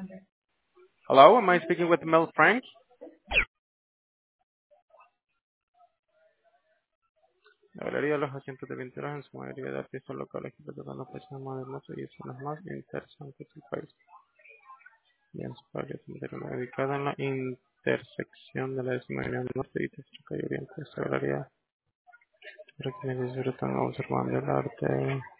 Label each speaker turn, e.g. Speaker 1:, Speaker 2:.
Speaker 1: Hello, am I speaking with Mel Frank? La galería de los asientos de pinturas en su mayoría de artistas locales que tratando paisajes modernos y zonas más interesantes del país. Bien, su padre es ubicada en la intersección de la 19ª Norte y 3 Calle Oriente. Esta galería para quienes disfrutan observando el arte.